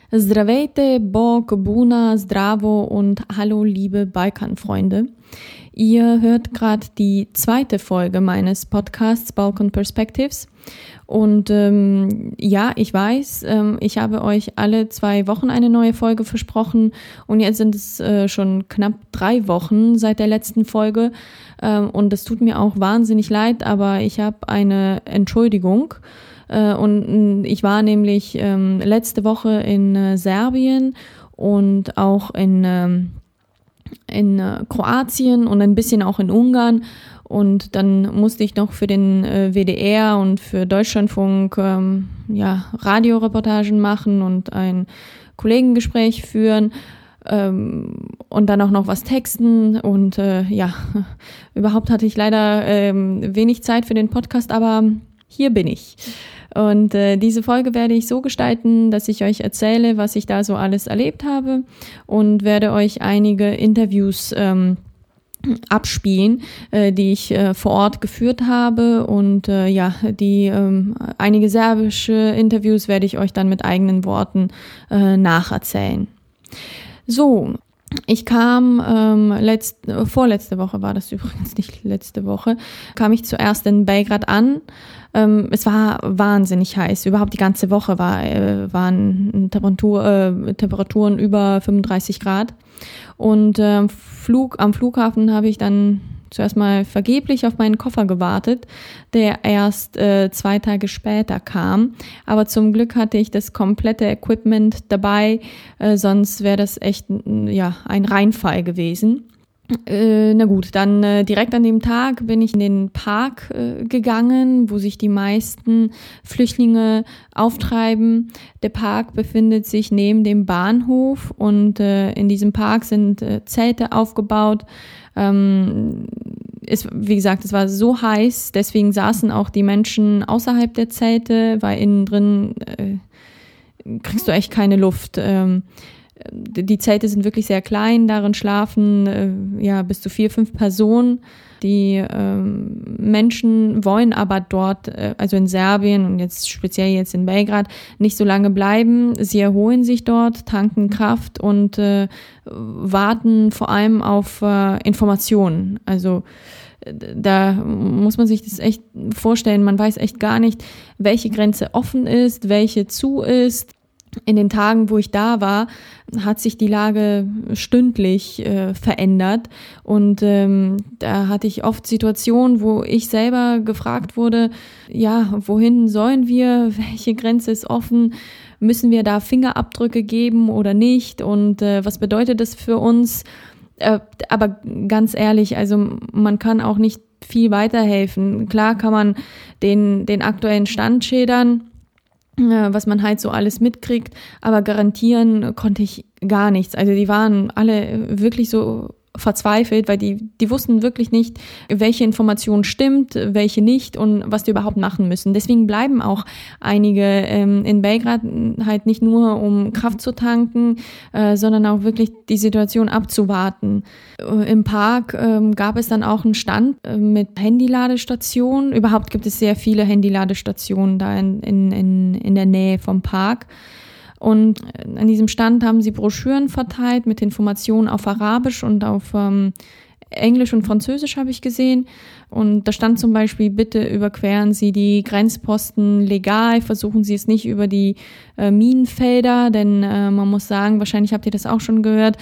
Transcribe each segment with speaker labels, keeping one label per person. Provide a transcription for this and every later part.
Speaker 1: Zdravejte, Bog, Buna, Zdravo und hallo liebe Balkan-Freunde. Ihr hört gerade die zweite Folge meines Podcasts Balkan Perspectives und ich weiß, ich habe euch alle 2 Wochen eine neue Folge versprochen und jetzt sind es schon knapp 3 Wochen seit der letzten Folge und es tut mir auch wahnsinnig leid, aber ich habe eine Entschuldigung. Und ich war nämlich letzte Woche in Serbien und auch in Kroatien und ein bisschen auch in Ungarn. Und dann musste ich noch für den WDR und für Deutschlandfunk Radioreportagen machen und ein Kollegengespräch führen. Und dann auch noch was texten und überhaupt hatte ich leider wenig Zeit für den Podcast, aber hier bin ich. Und diese Folge werde ich so gestalten, dass ich euch erzähle, was ich da so alles erlebt habe und werde euch einige Interviews abspielen, die ich vor Ort geführt habe und einige serbische Interviews werde ich euch dann mit eigenen Worten nacherzählen. So, ich kam vorletzte Woche war das übrigens, nicht letzte Woche, kam ich zuerst in Belgrad an. Es war wahnsinnig heiß. Überhaupt die ganze Woche waren Temperaturen über 35 Grad. Und am Flughafen habe ich dann zuerst mal vergeblich auf meinen Koffer gewartet, der erst 2 Tage später kam. Aber zum Glück hatte ich das komplette Equipment dabei, sonst wäre das echt ein Reinfall gewesen. Dann direkt an dem Tag bin ich in den Park gegangen, wo sich die meisten Flüchtlinge auftreiben. Der Park befindet sich neben dem Bahnhof und in diesem Park sind Zelte aufgebaut. Wie gesagt, es war so heiß, deswegen saßen auch die Menschen außerhalb der Zelte, weil innen drin kriegst du echt keine Luft. Die Zelte sind wirklich sehr klein, darin schlafen bis zu 4-5 Personen. Die Menschen wollen aber dort, also in Serbien und jetzt speziell jetzt in Belgrad, nicht so lange bleiben. Sie erholen sich dort, tanken Kraft und warten vor allem auf Informationen. Also da muss man sich das echt vorstellen. Man weiß echt gar nicht, welche Grenze offen ist, welche zu ist. In den Tagen, wo ich da war, hat sich die Lage stündlich verändert und da hatte ich oft Situationen, wo ich selber gefragt wurde, wohin sollen wir, welche Grenze ist offen, müssen wir da Fingerabdrücke geben oder nicht und was bedeutet das für uns? Aber ganz ehrlich, also man kann auch nicht viel weiterhelfen. Klar kann man den aktuellen Stand schildern, was man halt so alles mitkriegt, aber garantieren konnte ich gar nichts. Also die waren alle wirklich so verzweifelt, weil die wussten wirklich nicht, welche Information stimmt, welche nicht und was die überhaupt machen müssen. Deswegen bleiben auch einige in Belgrad halt nicht nur, um Kraft zu tanken, sondern auch wirklich die Situation abzuwarten. Im Park gab es dann auch einen Stand mit Handyladestationen. Überhaupt gibt es sehr viele Handyladestationen da in der Nähe vom Park. Und an diesem Stand haben sie Broschüren verteilt mit Informationen auf Arabisch und auf Englisch und Französisch habe ich gesehen. Und da stand zum Beispiel, bitte überqueren Sie die Grenzposten legal, versuchen Sie es nicht über die Minenfelder, denn man muss sagen, wahrscheinlich habt ihr das auch schon gehört,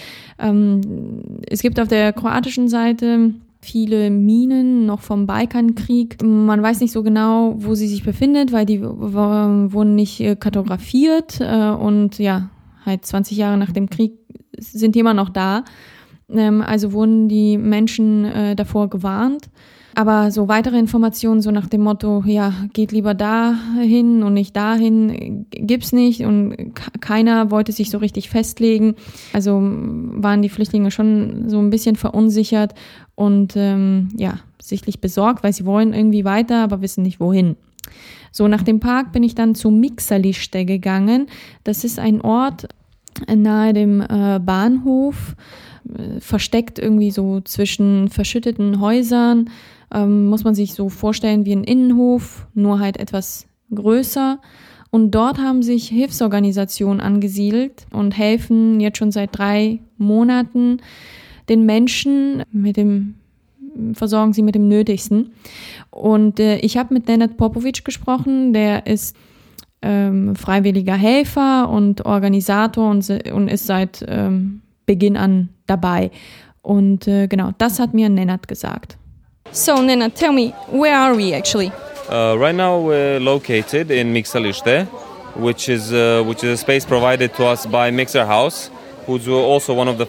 Speaker 1: es gibt auf der kroatischen Seite viele Minen noch vom Balkankrieg. Man weiß nicht so genau, wo sie sich befindet, weil die wurden nicht kartografiert und halt 20 Jahre nach dem Krieg sind die immer noch da. Also wurden die Menschen davor gewarnt. Aber so weitere Informationen, so nach dem Motto, geht lieber dahin und nicht dahin, gibt's nicht und keiner wollte sich so richtig festlegen. Also waren die Flüchtlinge schon so ein bisschen verunsichert und sichtlich besorgt, weil sie wollen irgendwie weiter, aber wissen nicht wohin. So, nach dem Park bin ich dann zu Mixalište gegangen. Das ist ein Ort nahe dem Bahnhof, versteckt irgendwie so zwischen verschütteten Häusern. Muss man sich so vorstellen wie ein Innenhof, nur halt etwas größer. Und dort haben sich Hilfsorganisationen angesiedelt und helfen jetzt schon seit 3 Monaten den Menschen versorgen sie mit dem Nötigsten. Und ich habe mit Nenad Popovic gesprochen, der ist freiwilliger Helfer und Organisator und ist seit Beginn an dabei. Und genau, das hat mir Nenad gesagt.
Speaker 2: So Nenad, tell me, where are we actually?
Speaker 3: Right now we're located in Mixaliste, which is a space provided to us by Mixer House, who's also one of the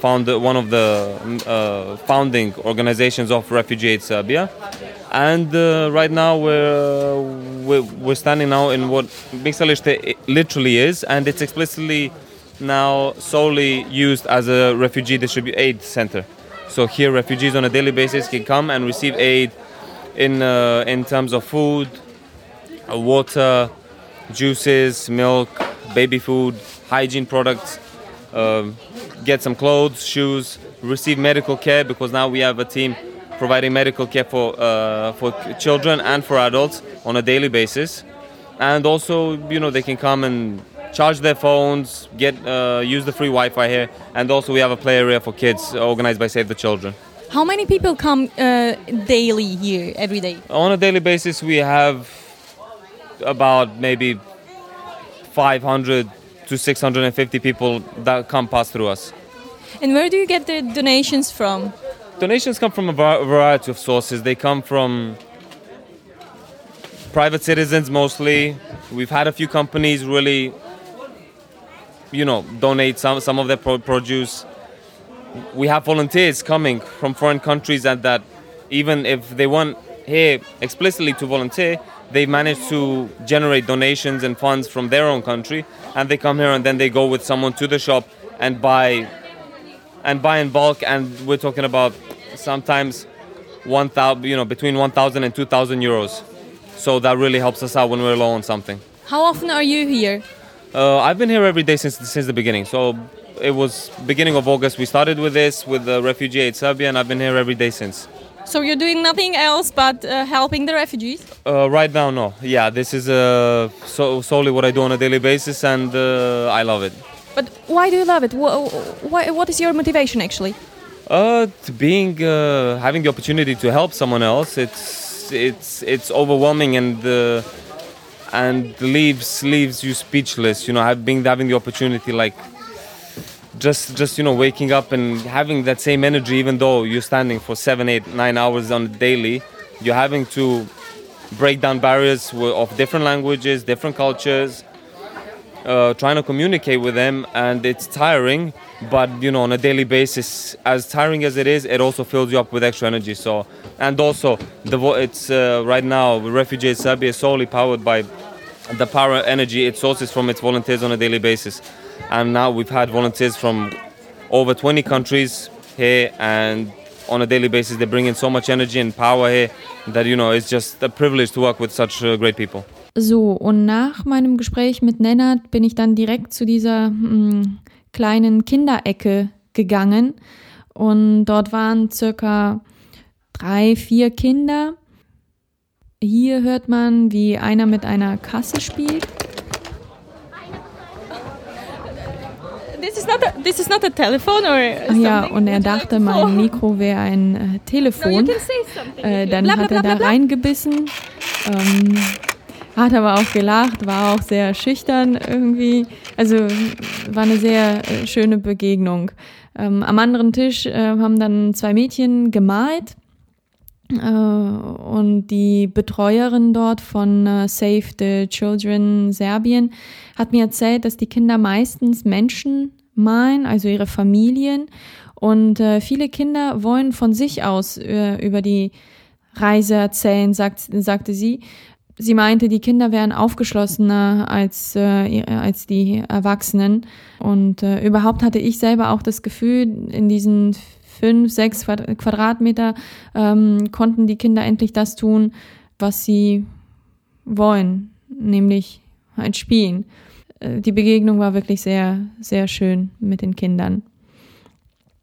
Speaker 3: founding organizations of Refugee Aid Serbia. And right now we're standing now in what Mixaliste literally is, and it's explicitly now solely used as a refugee aid center. So here refugees on a daily basis can come and receive aid in terms of food, water, juices, milk, baby food, hygiene products, get some clothes, shoes, receive medical care, because now we have a team providing medical care for children and for adults on a daily basis. And also, they can come and charge their phones, use the free Wi-Fi here, and also we have a play area for kids organized by Save the Children.
Speaker 2: How many people come daily here, every day?
Speaker 3: On a daily basis, we have about maybe 500 to 650 people that come pass through us.
Speaker 2: And where do you get the donations from?
Speaker 3: Donations come from a variety of sources. They come from private citizens mostly. We've had a few companies really, donate some of their produce. We have volunteers coming from foreign countries that even if they weren't here explicitly to volunteer, they've managed to generate donations and funds from their own country, and they come here and then they go with someone to the shop and buy in bulk. And we're talking about sometimes between 1,000 and 2,000 euros. So that really helps us out when we're low on something.
Speaker 2: How often are you here?
Speaker 3: I've been here every day since the beginning. So it was beginning of August. We started with this with the Refugee Aid Serbia, and I've been here every day since.
Speaker 2: So you're doing nothing else but helping the refugees?
Speaker 3: Right now, no. Yeah, this is solely what I do on a daily basis, and I love it.
Speaker 2: But why do you love it? What is your motivation actually?
Speaker 3: Having the opportunity to help someone else, it's overwhelming and leaves you speechless. Having the opportunity, like just waking up and having that same energy, even though you're standing for 7, 8, 9 hours on a daily, you're having to break down barriers of different languages, different cultures, trying to communicate with them, and it's tiring. But on a daily basis, as tiring as it is, it also fills you up with extra energy. So, and also it's right now Refugee Aid Serbia is solely powered by the power energy it sources from its volunteers on a daily basis. And now we've had volunteers from over 20 countries here, and on a daily basis they bring in so much energy and power here that it's just a privilege to work with such great people.
Speaker 1: So, und nach meinem Gespräch mit Nenad bin ich dann direkt zu dieser kleinen Kinderecke gegangen, und dort waren circa 3, 4 Kinder. Hier hört man, wie einer mit einer Kasse spielt.
Speaker 2: This is not a telephone or something?
Speaker 1: Ja, und er dachte, mein Mikro wäre ein Telefon. Dann hat er da reingebissen, hat aber auch gelacht, war auch sehr schüchtern irgendwie. Also war eine sehr schöne Begegnung. Am anderen Tisch haben dann 2 Mädchen gemalt. Und die Betreuerin dort von Save the Children Serbien hat mir erzählt, dass die Kinder meistens Menschen malen, also ihre Familien. Und viele Kinder wollen von sich aus über die Reise erzählen, sagte sie. Sie meinte, die Kinder wären aufgeschlossener als die Erwachsenen. Und überhaupt hatte ich selber auch das Gefühl, in diesen 5, 6 Quadratmeter konnten die Kinder endlich das tun, was sie wollen, nämlich halt spielen. Die Begegnung war wirklich sehr, sehr schön mit den Kindern.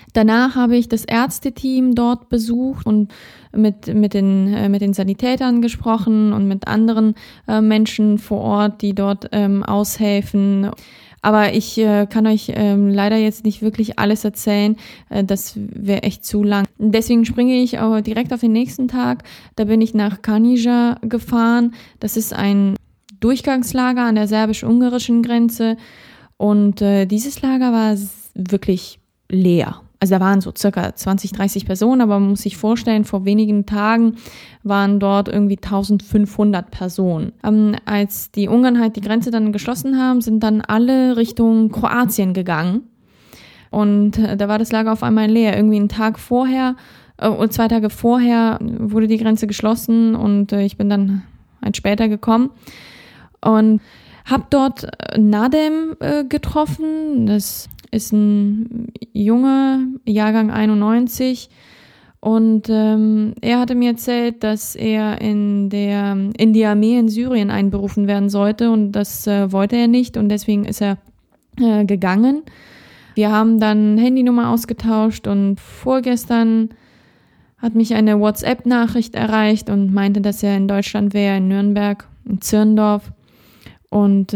Speaker 1: Danach habe ich das Ärzteteam dort besucht und mit den Sanitätern gesprochen und mit anderen Menschen vor Ort, die dort aushelfen. Aber ich kann euch leider jetzt nicht wirklich alles erzählen. Das wäre echt zu lang. Deswegen springe ich auch direkt auf den nächsten Tag. Da bin ich nach Kanjiža gefahren. Das ist ein Durchgangslager an der serbisch-ungarischen Grenze. Und dieses Lager war wirklich leer. Also da waren so circa 20, 30 Personen, aber man muss sich vorstellen, vor wenigen Tagen waren dort irgendwie 1500 Personen. Als die Ungarn halt die Grenze dann geschlossen haben, sind dann alle Richtung Kroatien gegangen. Und da war das Lager auf einmal leer. Irgendwie einen Tag vorher, 2 Tage vorher wurde die Grenze geschlossen und ich bin dann halt später gekommen. Und habe dort Nadem getroffen. Das ist ein Junge, Jahrgang 91. Und er hatte mir erzählt, dass er in die Armee in Syrien einberufen werden sollte. Und das wollte er nicht. Und deswegen ist er gegangen. Wir haben dann Handynummer ausgetauscht. Und vorgestern hat mich eine WhatsApp-Nachricht erreicht und meinte, dass er in Deutschland wäre, in Nürnberg, in Zirndorf. Und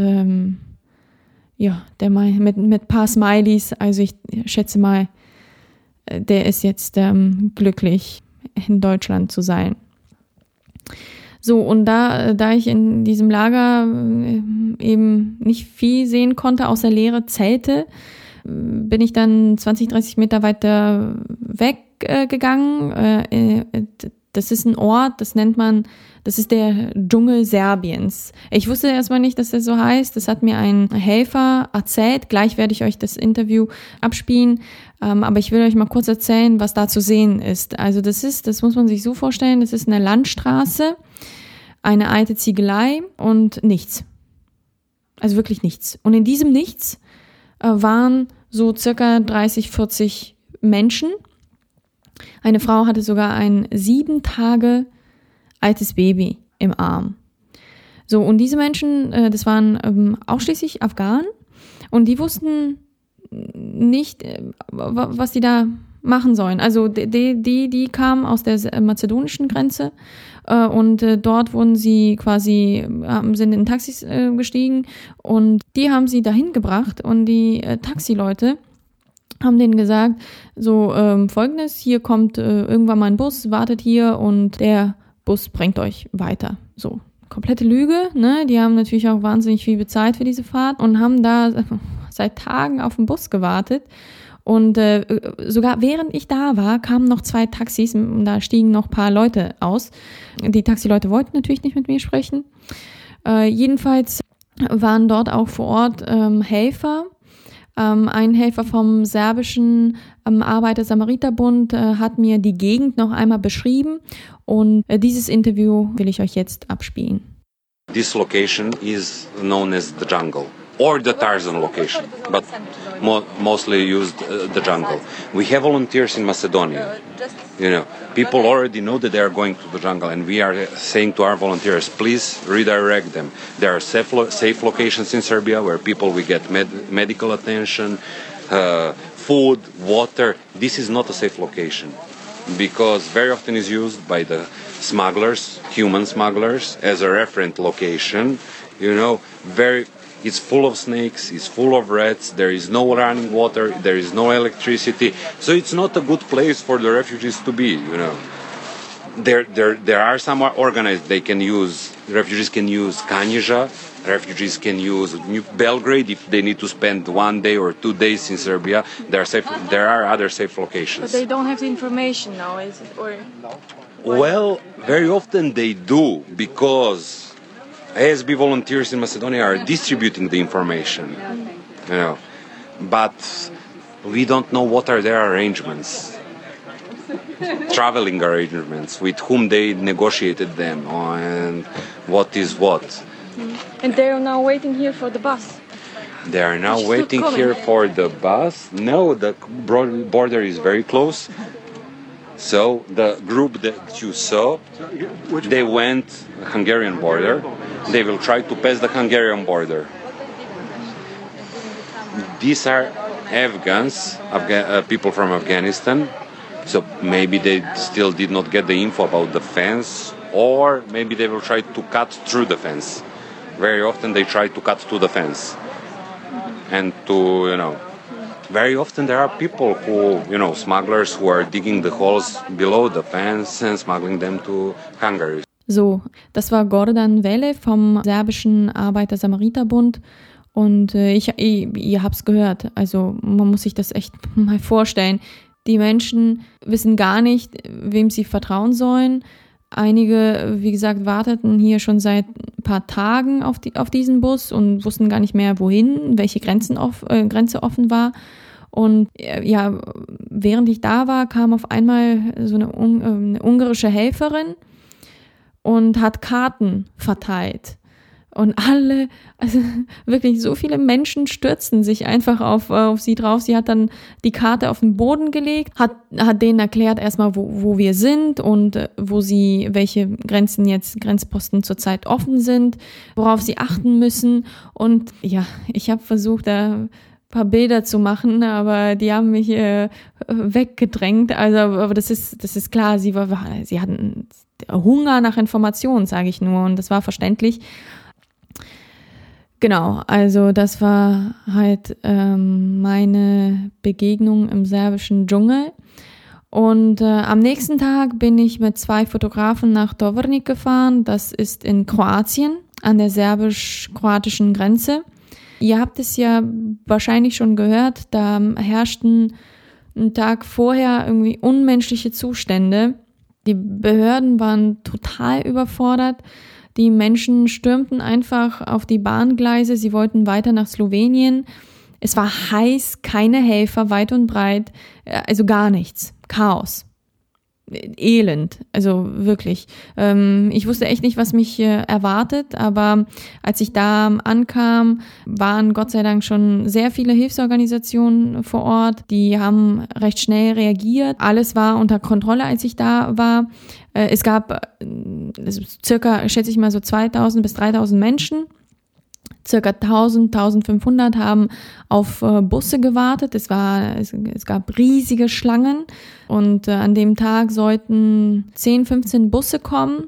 Speaker 1: der mit ein paar Smileys, also ich schätze mal, der ist jetzt glücklich, in Deutschland zu sein. So, und da ich in diesem Lager eben nicht viel sehen konnte, außer leere Zelte, bin ich dann 20, 30 Meter weiter weggegangen. Das ist ein Ort, das ist der Dschungel Serbiens. Ich wusste erstmal nicht, dass der so heißt. Das hat mir ein Helfer erzählt. Gleich werde ich euch das Interview abspielen. Aber ich will euch mal kurz erzählen, was da zu sehen ist. Also das muss man sich so vorstellen, das ist eine Landstraße, eine alte Ziegelei und nichts. Also wirklich nichts. Und in diesem Nichts waren so circa 30, 40 Menschen. Eine Frau hatte sogar ein 7 Tage altes Baby im Arm. So, und diese Menschen, das waren ausschließlich Afghanen und die wussten nicht, was die da machen sollen. Also die kamen aus der mazedonischen Grenze und dort wurden sie sind in Taxis gestiegen und die haben sie dahin gebracht und die Taxileute haben denen gesagt, so Folgendes, hier kommt irgendwann mal ein Bus, wartet hier und der Bus bringt euch weiter. So, komplette Lüge, ne? Die haben natürlich auch wahnsinnig viel bezahlt für diese Fahrt und haben da seit Tagen auf den Bus gewartet. Und sogar während ich da war, kamen noch 2 Taxis und da stiegen noch ein paar Leute aus. Die Taxileute wollten natürlich nicht mit mir sprechen. Jedenfalls waren dort auch vor Ort Helfer. Ein Helfer vom serbischen Arbeiter-Samariter-Bund hat mir die Gegend noch einmal beschrieben und dieses Interview will ich euch jetzt abspielen.
Speaker 4: This location is known as the jungle or the Tarzan location, but mostly used the jungle. We have volunteers in Macedonia. You know, people already know that they are going to the jungle, and we are saying to our volunteers, please redirect them. There are safe locations in Serbia where people will get medical attention, food, water. This is not a safe location because very often is used by the smugglers, human smugglers, as a reference location. You know, it's full of snakes, it's full of rats, there is no running water, there is no electricity, so it's not a good place for the refugees to be, you know. There are some organized, refugees can use Kanjiža, refugees can use Belgrade if they need to spend 1 day or 2 days in Serbia. There are other safe locations.
Speaker 2: But they don't have the information now, is it? Or
Speaker 4: well, very often they do, because ASB volunteers in Macedonia are distributing the information, you know, but we don't know what are their arrangements, traveling arrangements, with whom they negotiated them, and what is what.
Speaker 2: and they are now waiting here for the bus.
Speaker 4: They are now
Speaker 2: Which is
Speaker 4: waiting
Speaker 2: not
Speaker 4: here
Speaker 2: coming.
Speaker 4: for the bus. No, the border is very close. So the group that you saw, they went Hungarian border. They will try to pass the Hungarian border. these are Afghans, people from Afghanistan. So maybe they still did not get the info about the fence, or maybe they will try to cut through the fence. Very often they try to cut through the fence. And very often there are people who, smugglers who are digging the holes below the fence and smuggling them to Hungary.
Speaker 1: So, das war Gordan Welle vom serbischen Arbeiter-Samariter-Bund. Und ihr habt's gehört, also man muss sich das echt mal vorstellen. Die Menschen wissen gar nicht, wem sie vertrauen sollen. Einige, wie gesagt, warteten hier schon seit ein paar Tagen auf diesen Bus und wussten gar nicht mehr, wohin, welche Grenze offen war. Und ja, während ich da war, kam auf einmal so eine ungarische Helferin und hat Karten verteilt. Und alle, also wirklich so viele Menschen stürzten sich einfach auf sie drauf. Sie hat dann die Karte auf den Boden gelegt, hat denen erklärt erstmal, wo wir sind und welche Grenzposten zurzeit offen sind, worauf sie achten müssen. Und ja, ich habe versucht, da ein paar Bilder zu machen, aber die haben mich weggedrängt. Also, aber das ist klar, sie hatten Hunger nach Informationen, sage ich nur, und das war verständlich. Genau, also das war halt meine Begegnung im serbischen Dschungel. Und am nächsten Tag bin ich mit 2 Fotografen nach Tovarnik gefahren. Das ist in Kroatien, an der serbisch-kroatischen Grenze. Ihr habt es ja wahrscheinlich schon gehört, da herrschten einen Tag vorher irgendwie unmenschliche Zustände. Die Behörden waren total überfordert. Die Menschen stürmten einfach auf die Bahngleise, sie wollten weiter nach Slowenien. Es war heiß, keine Helfer, weit und breit, also gar nichts, Chaos, Elend, also wirklich. Ich wusste echt nicht, was mich erwartet, aber als ich da ankam, waren Gott sei Dank schon sehr viele Hilfsorganisationen vor Ort, die haben recht schnell reagiert. Alles war unter Kontrolle, als ich da war. Es gab circa, schätze ich mal, so 2000 bis 3000 Menschen. Circa 1000, 1500 haben auf Busse gewartet. Es gab riesige Schlangen und an dem Tag sollten 10, 15 Busse kommen.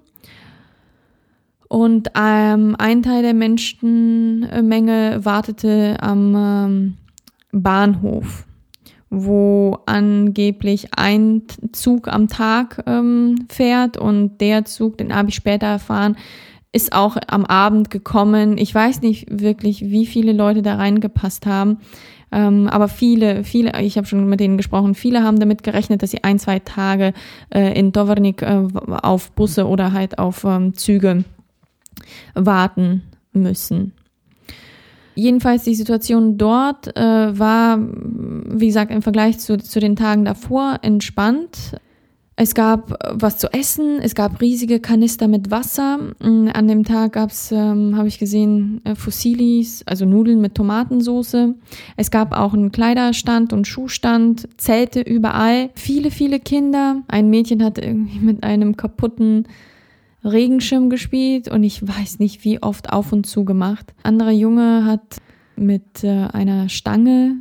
Speaker 1: Und ein Teil der Menschenmenge wartete am Bahnhof, wo angeblich ein Zug am Tag fährt, und der Zug, den habe ich später erfahren, ist auch am Abend gekommen. Ich weiß nicht wirklich, wie viele Leute da reingepasst haben, aber viele, ich habe schon mit denen gesprochen, viele haben damit gerechnet, dass sie 1, 2 Tage in Tovarnik auf Busse oder halt auf Züge warten müssen. Jedenfalls die Situation dort war, wie gesagt, im Vergleich zu den Tagen davor entspannt. Es gab was zu essen, es gab riesige Kanister mit Wasser. An dem Tag gab es, habe ich gesehen, Fusillis, also Nudeln mit Tomatensauce. Es gab auch einen Kleiderstand und Schuhstand, Zelte überall. Viele, viele Kinder. Ein Mädchen hat irgendwie mit einem kaputten Regenschirm gespielt und ich weiß nicht, wie oft auf und zu gemacht. Anderer Junge hat mit einer Stange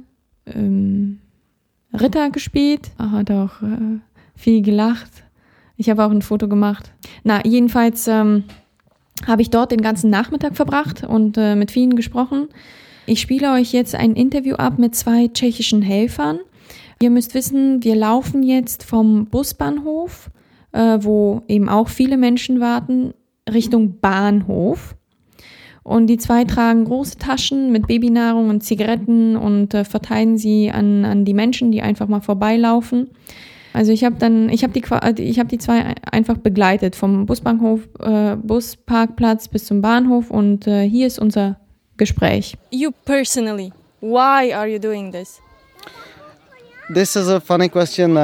Speaker 1: Ritter gespielt, hat auch viel gelacht. Ich habe auch ein Foto gemacht. Jedenfalls habe ich dort den ganzen Nachmittag verbracht und mit vielen gesprochen. Ich spiele euch jetzt ein Interview ab mit 2 tschechischen Helfern. Ihr müsst wissen, wir laufen jetzt vom Busbahnhof, wo eben auch viele Menschen warten, Richtung Bahnhof. Und die 2 tragen große Taschen mit Babynahrung und Zigaretten und verteilen sie an die Menschen, die einfach mal vorbeilaufen. Also ich habe die 2 einfach begleitet vom Busparkplatz bis zum Bahnhof, und hier ist unser Gespräch.
Speaker 2: You personally, why are you doing this?
Speaker 5: This is a funny question.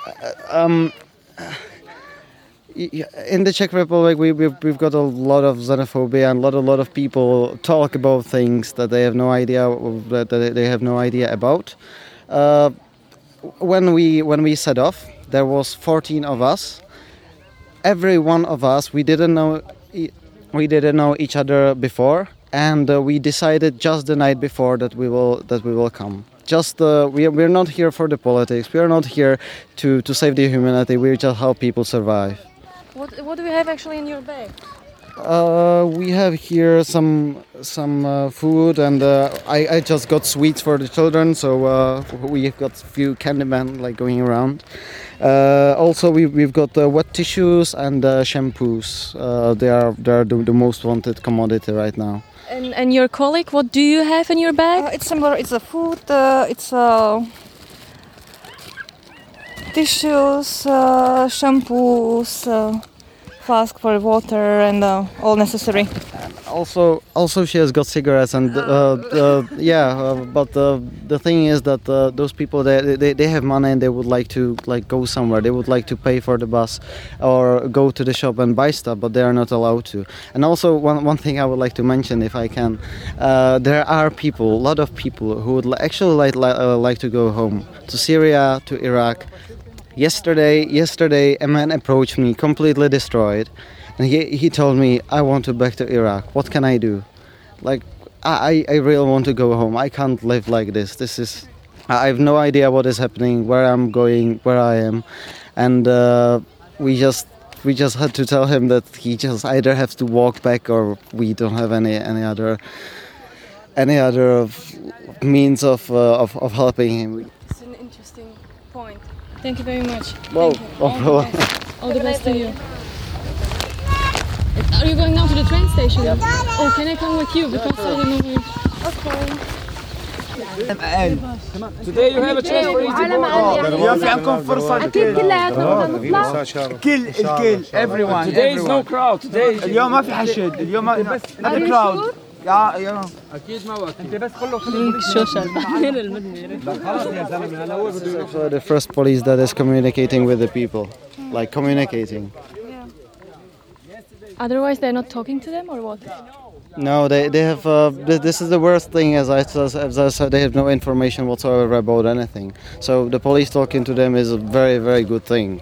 Speaker 5: In the Czech Republic, we've got a lot of xenophobia, and a lot of people talk about things that they have no idea about. When we set off, there was 14 of us. Every one of us, we didn't know each other before. and we decided just the night before that we will come. Just we're not here for the politics. We are not here to save the humanity. We just help people survive.
Speaker 2: What do you have actually in your bag?
Speaker 5: We have here some food, and I just got sweets for the children. So we've got a few Candyman like going around. Also, we've got wet tissues and shampoos. They are the most wanted commodity right now.
Speaker 2: And your colleague, what do you have in your bag?
Speaker 6: It's similar. It's a food. It's tissues, shampoos, flask for water, and all necessary.
Speaker 5: Also, she has got cigarettes, and but the thing is that those people they have money and they would like to go somewhere. They would like to pay for the bus or go to the shop and buy stuff, but they are not allowed to. And also one thing I would like to mention, if I can, there are a lot of people who would actually like to go home to Syria, to Iraq. Yesterday, a man approached me, completely destroyed, and he told me, "I want to back to Iraq. What can I do? Like, I really want to go home. I can't live like this. I have no idea what is happening, where I'm going, where I am," and we just had to tell him that he just either has to walk back or we don't have any other means of helping him.
Speaker 2: It's an interesting point. Thank you very much.
Speaker 5: Well,
Speaker 2: All the best to you. Are you going now to the train station? Oh, can I come with you? Because I don't know where.
Speaker 7: Today you have a chance for eating. في عندكم فرصة
Speaker 8: أكيد كلياتنا بدنا نطلع.
Speaker 7: الكل everyone. Today is no crowd. Today اليوم ما في حشد. اليوم ما في crowd. يا اكيد ما وقت انت بس خلوا
Speaker 5: So the first police that is communicating with the people, like communicating.
Speaker 2: Otherwise, they're not talking to them, or what?
Speaker 5: No, they have. This is the worst thing, as I said. They have no information whatsoever about anything. So the police talking to them is a very, very good thing.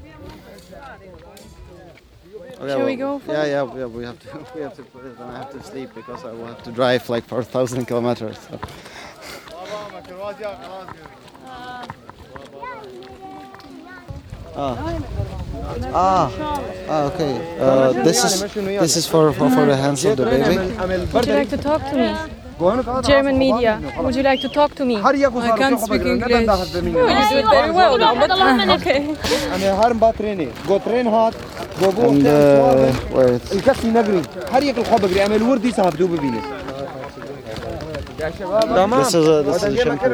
Speaker 5: Okay,
Speaker 2: Shall we go?
Speaker 5: Yeah. We have to put it, and I have to sleep because I will have to drive like 4,000 kilometers. So. Okay. This is for the hands of the baby.
Speaker 2: Would you like to talk to me? German media. Would you like to talk to me?
Speaker 1: I can't speak English.
Speaker 2: Oh, you do it very well now, but okay.
Speaker 5: And wait. This is a shampoo.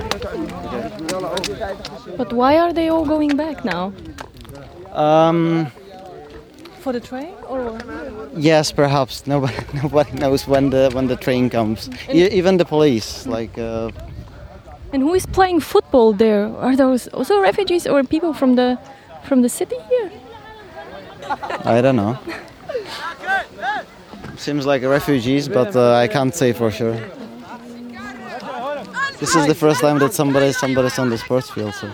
Speaker 2: But why are they all going back now? For the train, or what?
Speaker 5: Yes, perhaps. Nobody knows when the train comes. Even the police, like.
Speaker 2: And who is playing football there? Are those also refugees or people from the city here?
Speaker 5: I don't know. Seems like refugees, but I can't say for sure. This is the first time that somebody's on the sports field. So.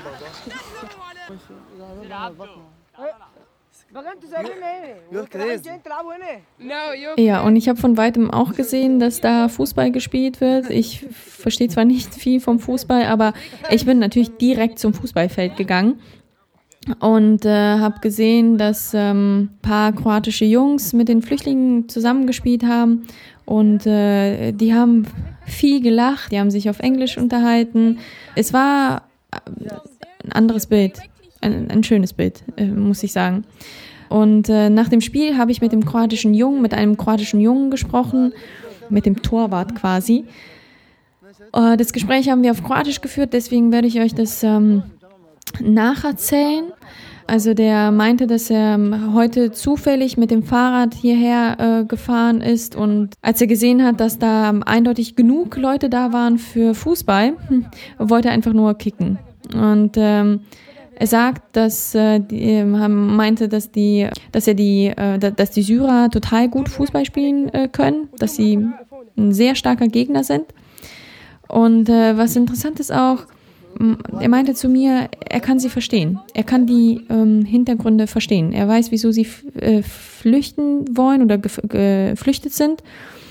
Speaker 1: Ja, und ich habe von weitem auch gesehen, dass da Fußball gespielt wird. Ich verstehe zwar nicht viel vom Fußball, aber ich bin natürlich direkt zum Fußballfeld gegangen und habe gesehen, dass ein paar kroatische Jungs mit den Flüchtlingen zusammengespielt haben und die haben viel gelacht, die haben sich auf Englisch unterhalten. Es war ein anderes Bild, ein schönes Bild, muss ich sagen. Und nach dem Spiel habe ich mit einem kroatischen Jungen gesprochen, mit dem Torwart quasi. Das Gespräch haben wir auf Kroatisch geführt, deswegen werde ich euch das nacherzählen. Also der meinte, dass er heute zufällig mit dem Fahrrad hierher gefahren ist und als er gesehen hat, dass da eindeutig genug Leute da waren für Fußball, wollte er einfach nur kicken. Und er sagt, dass meinte, dass die Syrer total gut Fußball spielen können, dass sie ein sehr starker Gegner sind. Und was interessant ist auch, er meinte zu mir, er kann sie verstehen. Er kann die Hintergründe verstehen. Er weiß, wieso sie flüchten wollen oder geflüchtet sind.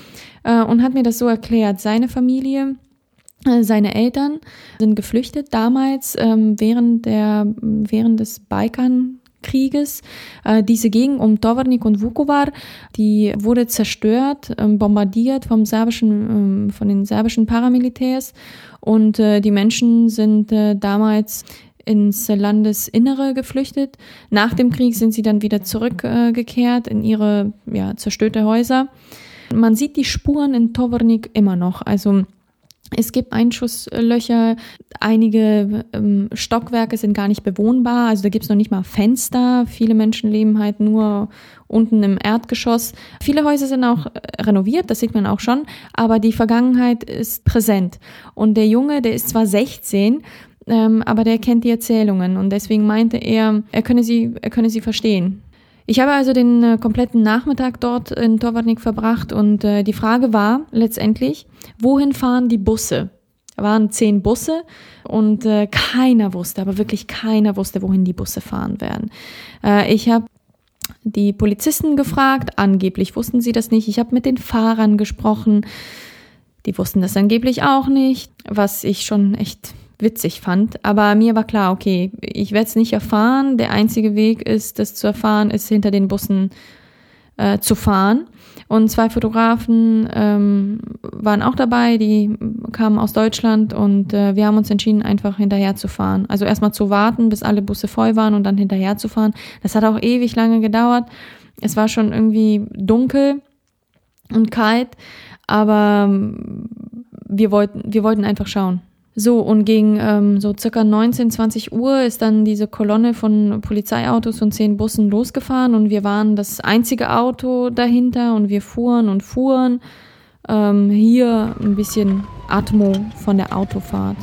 Speaker 1: und hat mir das so erklärt. Seine Familie, seine Eltern sind geflüchtet damals während des Balkankrieges. Diese Gegend um Tovarnik und Vukovar, die wurde zerstört, bombardiert von den serbischen Paramilitärs und die Menschen sind damals ins Landesinnere geflüchtet. Nach dem Krieg sind sie dann wieder zurückgekehrt in ihre zerstörte Häuser. Man sieht die Spuren in Tovarnik immer noch. Also es gibt Einschusslöcher, einige Stockwerke sind gar nicht bewohnbar, also da gibt es noch nicht mal Fenster. Viele Menschen leben halt nur unten im Erdgeschoss. Viele Häuser sind auch renoviert, das sieht man auch schon, aber die Vergangenheit ist präsent. Und der Junge, der ist zwar 16, aber der kennt die Erzählungen und deswegen meinte er könne sie verstehen. Ich habe also den kompletten Nachmittag dort in Tovarnik verbracht und die Frage war letztendlich, wohin fahren die Busse? Da waren 10 Busse und keiner wusste, aber wirklich keiner wusste, wohin die Busse fahren werden. Ich habe die Polizisten gefragt, angeblich wussten sie das nicht. Ich habe mit den Fahrern gesprochen, die wussten das angeblich auch nicht, was ich schon echt witzig fand, aber mir war klar, okay, ich werde es nicht erfahren, der einzige Weg ist, das zu erfahren, ist hinter den Bussen zu fahren und 2 Fotografen waren auch dabei, die kamen aus Deutschland und wir haben uns entschieden, einfach hinterher zu fahren, also erstmal zu warten, bis alle Busse voll waren und dann hinterher zu fahren. Das hat auch ewig lange gedauert, es war schon irgendwie dunkel und kalt, aber wir wollten einfach schauen. So, und gegen so circa 19, 20 Uhr ist dann diese Kolonne von Polizeiautos und 10 Bussen losgefahren und wir waren das einzige Auto dahinter und wir fuhren. Hier ein bisschen Atmo von der Autofahrt.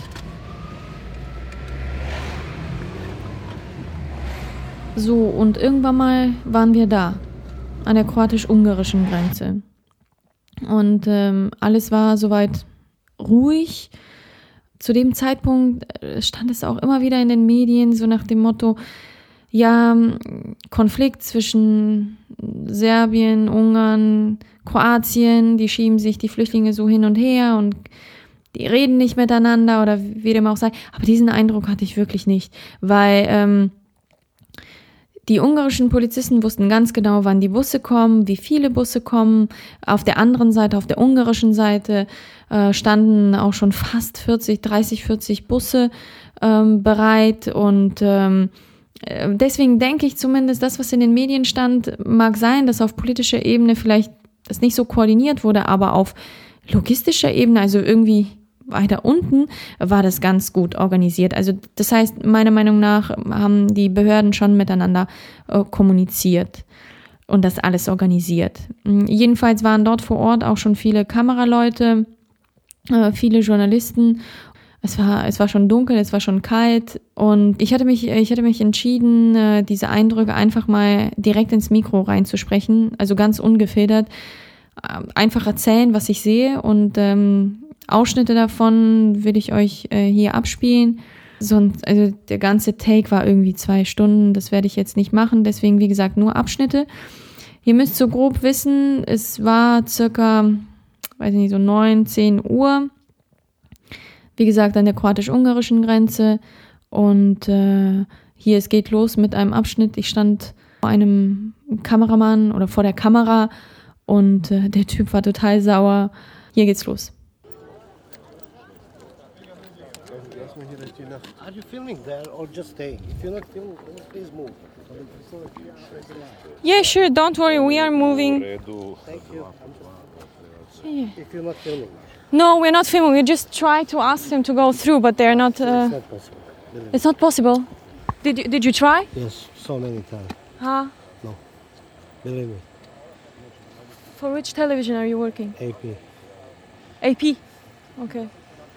Speaker 1: So, und irgendwann mal waren wir da, an der kroatisch-ungarischen Grenze. Und alles war soweit ruhig. Zu dem Zeitpunkt stand es auch immer wieder in den Medien, so nach dem Motto, ja, Konflikt zwischen Serbien, Ungarn, Kroatien, die schieben sich die Flüchtlinge so hin und her und die reden nicht miteinander oder wie dem auch sei. Aber diesen Eindruck hatte ich wirklich nicht, weil die ungarischen Polizisten wussten ganz genau, wann die Busse kommen, wie viele Busse kommen. Auf der anderen Seite, auf der ungarischen Seite, standen auch schon fast 40 Busse bereit. Und deswegen denke ich zumindest, das, was in den Medien stand, mag sein, dass auf politischer Ebene vielleicht das nicht so koordiniert wurde, aber auf logistischer Ebene, also irgendwie weiter unten, war das ganz gut organisiert. Also das heißt, meiner Meinung nach haben die Behörden schon miteinander kommuniziert und das alles organisiert. Jedenfalls waren dort vor Ort auch schon viele Kameraleute, viele Journalisten. Es war schon dunkel, es war schon kalt und ich hatte mich entschieden, diese Eindrücke einfach mal direkt ins Mikro reinzusprechen, also ganz ungefiltert, einfach erzählen, was ich sehe und Ausschnitte davon will ich euch hier abspielen. Also der ganze Take war irgendwie 2 Stunden, das werde ich jetzt nicht machen, deswegen wie gesagt nur Abschnitte. Ihr müsst so grob wissen, es war circa, weiß nicht, so 9, 10 Uhr, wie gesagt an der kroatisch-ungarischen Grenze und hier, es geht los mit einem Abschnitt. Ich stand vor einem Kameramann oder vor der Kamera und der Typ war total sauer. Hier geht's los.
Speaker 9: Are you filming there or just stay? If you're not filming, please move.
Speaker 2: Yeah, sure, don't worry, we are moving.
Speaker 9: Thank you.
Speaker 2: Yeah.
Speaker 9: If you're not filming.
Speaker 2: No, we're not filming, we just try to ask them to go through, but they're not...
Speaker 9: It's not possible.
Speaker 2: It's not possible. Did you try?
Speaker 9: Yes, so many times.
Speaker 2: Huh?
Speaker 9: No. Believe me.
Speaker 2: For which television are you working?
Speaker 9: AP.
Speaker 2: AP? Okay.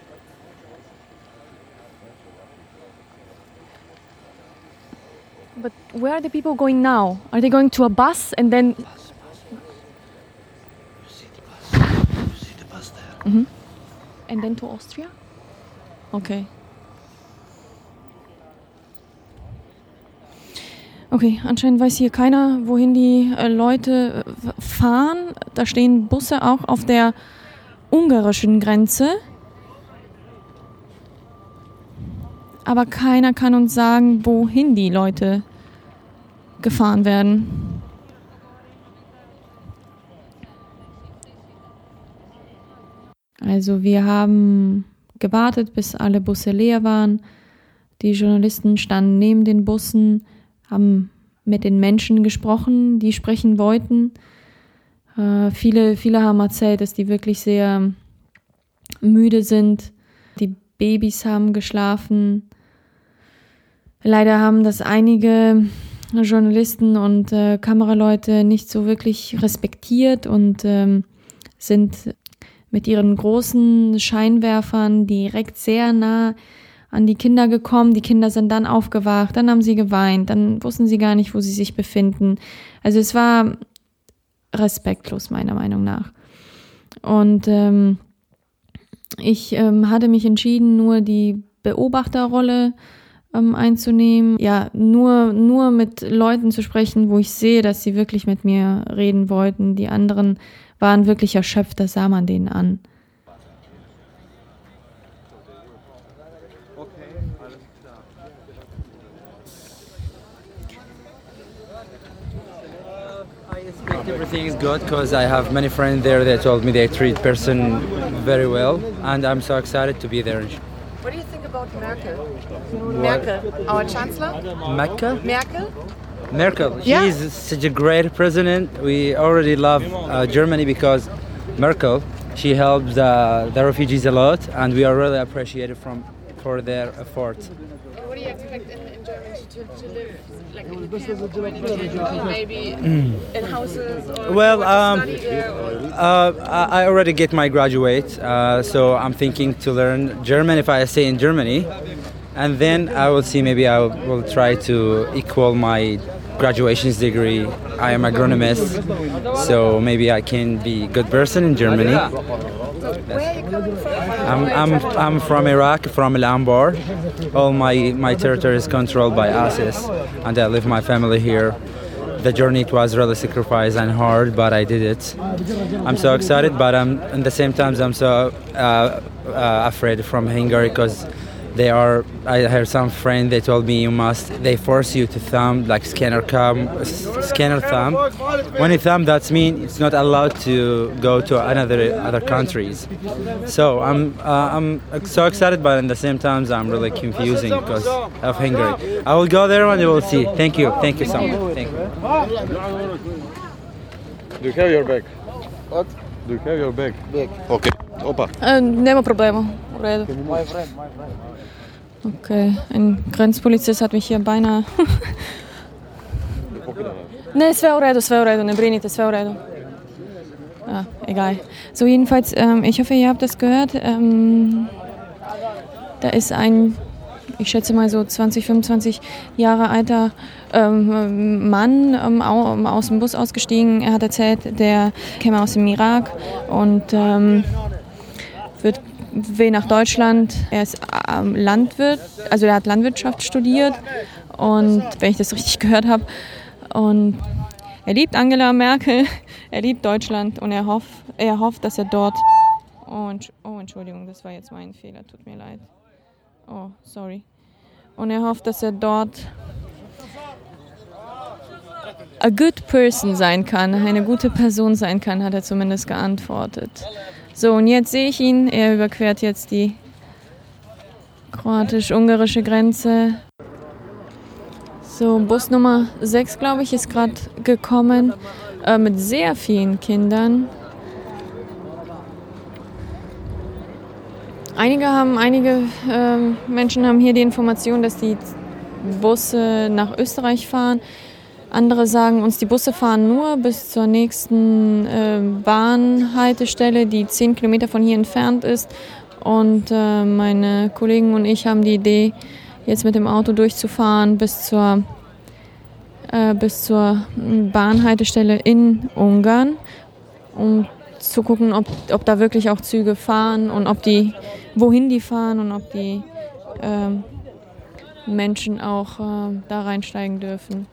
Speaker 2: But where are the people going now? Are they going to a bus and then...
Speaker 9: You see the bus there?
Speaker 2: Mhm. And then to Austria? Okay. Okay, anscheinend weiß hier keiner, wohin die Leute fahren. Da stehen Busse auch auf der
Speaker 1: ungarischen Grenze. Aber keiner kann uns sagen, wohin die Leute gefahren werden. Also wir haben gewartet, bis alle Busse leer waren. Die Journalisten standen neben den Bussen, haben mit den Menschen gesprochen, die sprechen wollten. Viele haben erzählt, dass die wirklich sehr müde sind. Die Babys haben geschlafen. Leider haben das einige Journalisten und Kameraleute nicht so wirklich respektiert und sind mit ihren großen Scheinwerfern direkt sehr nah an die Kinder gekommen. Die Kinder sind dann aufgewacht, dann haben sie geweint, dann wussten sie gar nicht, wo sie sich befinden. Also es war respektlos, meiner Meinung nach. Und ich hatte mich entschieden, nur die Beobachterrolle einzunehmen. Ja, nur mit Leuten zu sprechen, wo ich sehe, dass sie wirklich mit mir reden wollten. Die anderen waren wirklich erschöpft, das sah man denen an.
Speaker 10: Everything is good because I have many friends there that told me they treat person very well, and I'm so excited to be there.
Speaker 11: What do you think about Merkel? Merkel, our chancellor?
Speaker 10: Mecca?
Speaker 11: Merkel?
Speaker 10: Merkel,
Speaker 11: Yeah.
Speaker 10: she's such a great president. We already love Germany because Merkel, she helps the refugees a lot, and we are really appreciated for their effort.
Speaker 11: And what do you expect in Germany to live? Like in camp, maybe in houses or
Speaker 10: Well,
Speaker 11: study there? Or?
Speaker 10: I already get my graduate, so I'm thinking to learn German if I stay in Germany, and then I will see. Maybe I will try to equal my graduation's degree. I am agronomist, so maybe I can be a good person in Germany.
Speaker 11: Where are you coming from?
Speaker 10: I'm from Iraq, from Al Anbar. All my territory is controlled by ISIS, and I live my family here. The journey it was really sacrificed and hard, but I did it. I'm so excited, but at the same time I'm so afraid from Hungary because I heard some friend, they told me they force you to thumb, like scanner thumb. When you thumb, that means it's not allowed to go to other countries. So I'm so excited, but at the same time I'm really confusing because of Hungary. I will go there and you will see. Thank you so much. Thank you.
Speaker 12: Do you have your bag? What? Do you have your bag? Bag. Okay. Opa.
Speaker 1: Nema problema, u redu.
Speaker 12: My friend.
Speaker 1: Okay, ein Grenzpolizist hat mich hier beinahe... Ne, sve u redu, ne brinite, sve u redu. Ah, egal. So, jedenfalls, ich hoffe, ihr habt das gehört. Da ist ein, ich schätze mal so 20, 25 Jahre alter Mann aus dem Bus ausgestiegen. Er hat erzählt, der käme aus dem Irak und will nach Deutschland. Er ist Landwirt, also er hat Landwirtschaft studiert und wenn ich das richtig gehört habe. Und er liebt Angela Merkel, er liebt Deutschland und er hofft, dass er dort... Oh, Entschuldigung, das war jetzt mein Fehler, tut mir leid. Oh, sorry. Und er hofft, dass er dort a good person sein kann, eine gute Person sein kann, hat er zumindest geantwortet. So, und jetzt sehe ich ihn, er überquert jetzt die kroatisch-ungarische Grenze. So, Bus Nummer 6, glaube ich, ist gerade gekommen, mit sehr vielen Kindern. Einige Menschen haben hier die Information, dass die Busse nach Österreich fahren. Andere sagen uns, die Busse fahren nur bis zur nächsten Bahnhaltestelle, die 10 Kilometer von hier entfernt ist. Und meine Kollegen und ich haben die Idee, jetzt mit dem Auto durchzufahren bis zur Bahnhaltestelle in Ungarn, um zu gucken, ob da wirklich auch Züge fahren und wohin die fahren und ob die Menschen auch da reinsteigen dürfen.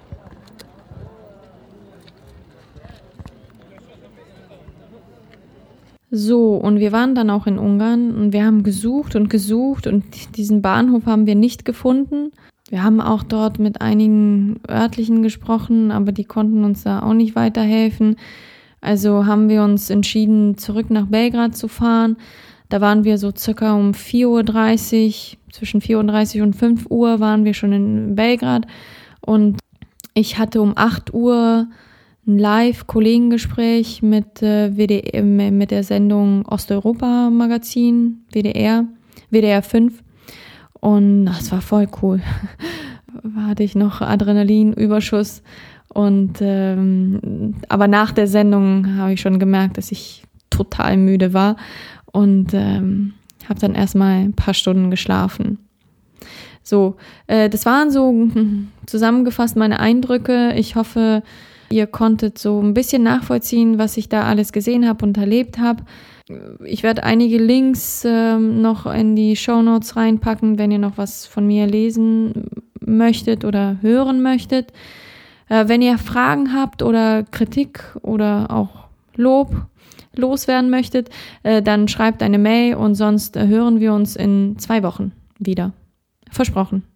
Speaker 1: So, und wir waren dann auch in Ungarn und wir haben gesucht und diesen Bahnhof haben wir nicht gefunden. Wir haben auch dort mit einigen Örtlichen gesprochen, aber die konnten uns da auch nicht weiterhelfen. Also haben wir uns entschieden, zurück nach Belgrad zu fahren. Da waren wir so circa um 4:30 Uhr, zwischen 4:30 und 5 Uhr waren wir schon in Belgrad. Und ich hatte um 8 Uhr ein Live-Kollegengespräch mit der Sendung Osteuropa-Magazin, WDR 5. Und das war voll cool. Da hatte ich noch Adrenalinüberschuss. Und aber nach der Sendung habe ich schon gemerkt, dass ich total müde war und habe dann erstmal ein paar Stunden geschlafen. So, das waren so zusammengefasst meine Eindrücke. Ich hoffe, ihr konntet so ein bisschen nachvollziehen, was ich da alles gesehen habe und erlebt habe. Ich werde einige Links noch in die Shownotes reinpacken, wenn ihr noch was von mir lesen möchtet oder hören möchtet. Wenn ihr Fragen habt oder Kritik oder auch Lob loswerden möchtet, dann schreibt eine Mail und sonst hören wir uns in 2 Wochen wieder. Versprochen.